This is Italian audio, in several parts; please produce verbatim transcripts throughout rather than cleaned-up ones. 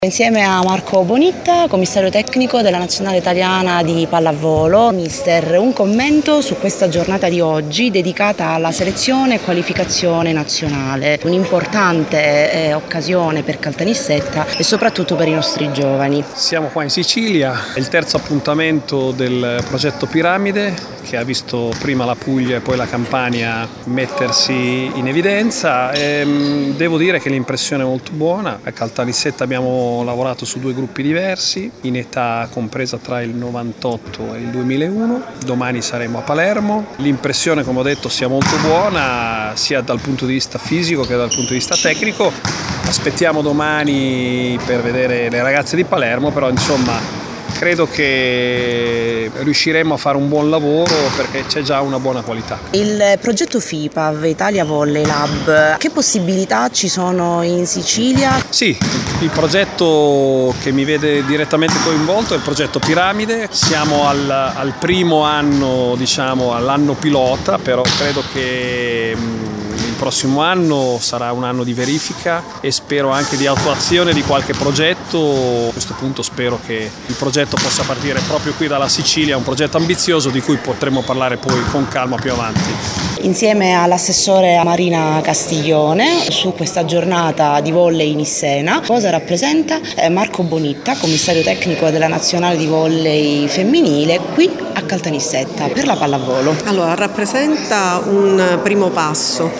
Insieme a Marco Bonitta, commissario tecnico della Nazionale Italiana di Pallavolo. Mister, un commento su questa giornata di oggi dedicata alla selezione e qualificazione nazionale, un'importante eh, occasione per Caltanissetta e soprattutto per i nostri giovani. Siamo qua in Sicilia, è il terzo appuntamento del progetto Piramide che ha visto prima la Puglia e poi la Campania mettersi in evidenza. E, devo dire che l'impressione è molto buona. A Caltanissetta abbiamo lavorato su due gruppi diversi, in età compresa tra il novantotto e il duemilauno. Domani saremo a Palermo. L'impressione, come ho detto, sia molto buona, sia dal punto di vista fisico che dal punto di vista tecnico. Aspettiamo domani per vedere le ragazze di Palermo, però insomma credo che riusciremo a fare un buon lavoro perché c'è già una buona qualità. Il progetto FIPAV, Italia Volley Lab, che possibilità ci sono in Sicilia? Sì, il progetto che mi vede direttamente coinvolto è il progetto Piramide. Siamo al, al primo anno, diciamo, all'anno pilota, però credo che il prossimo anno sarà un anno di verifica e spero anche di attuazione di qualche progetto. A questo punto spero che il progetto possa partire proprio qui dalla Sicilia, un progetto ambizioso di cui potremo parlare poi con calma più avanti. Insieme all'assessore Marina Castiglione su questa giornata di volley in Issena, cosa rappresenta Marco Bonitta, commissario tecnico della Nazionale di Volley Femminile qui a Caltanissetta per la pallavolo? Allora, rappresenta un primo passo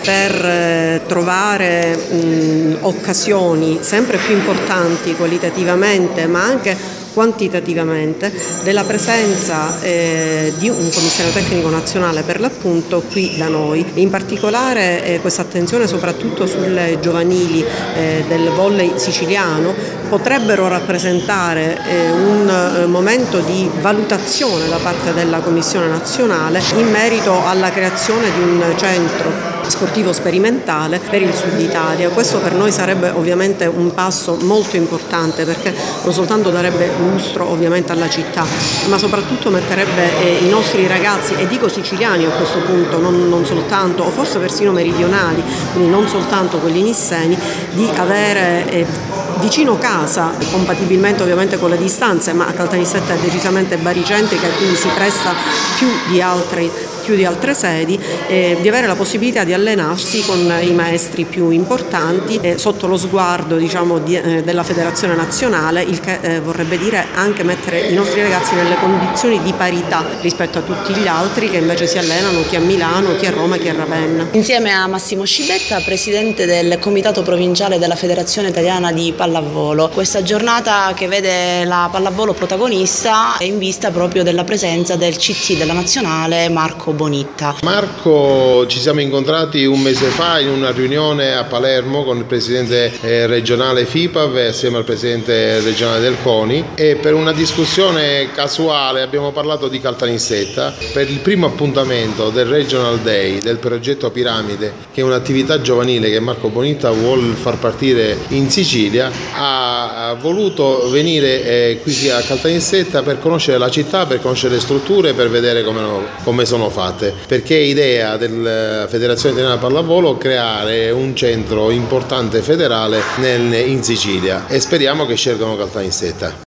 per trovare mh, occasioni sempre più importanti qualitativamente ma anche quantitativamente della presenza eh, di un commissario tecnico nazionale per l'appunto qui da noi. In particolare eh, questa attenzione soprattutto sulle giovanili eh, del volley siciliano potrebbero rappresentare eh, un eh, momento di valutazione da parte della Commissione nazionale in merito alla creazione di un centro sportivo sperimentale per il Sud Italia. Questo per noi sarebbe ovviamente un passo molto importante perché non soltanto darebbe lustro ovviamente alla città, ma soprattutto metterebbe eh, i nostri ragazzi, e dico siciliani a questo punto, non, non soltanto, o forse persino meridionali, quindi non soltanto quelli nisseni, di avere eh, vicino casa, compatibilmente ovviamente con le distanze, ma a Caltanissetta è decisamente baricentrica e quindi si presta più di altri più di altre sedi, eh, di avere la possibilità di allenarsi con i maestri più importanti eh, sotto lo sguardo diciamo, di, eh, della federazione nazionale, il che eh, vorrebbe dire anche mettere i nostri ragazzi nelle condizioni di parità rispetto a tutti gli altri che invece si allenano chi a Milano, chi a Roma, chi a Ravenna. Insieme a Massimo Scibetta, presidente del comitato provinciale della Federazione Italiana di Pallavolo, questa giornata che vede la pallavolo protagonista è in vista proprio della presenza del C T della nazionale Marco Bonitta. Marco, ci siamo incontrati un mese fa in una riunione a Palermo con il presidente eh, regionale FIPAV assieme al presidente regionale del CONI e per una discussione casuale abbiamo parlato di Caltanissetta per il primo appuntamento del Regional Day del progetto Piramide, che è un'attività giovanile che Marco Bonitta vuol far partire in Sicilia. Ha, ha voluto venire eh, qui a Caltanissetta per conoscere la città, per conoscere le strutture, per vedere come, come sono fatte. Perché è idea della Federazione Italiana Pallavolo creare un centro importante federale nel, in Sicilia e speriamo che scelgano Caltanissetta.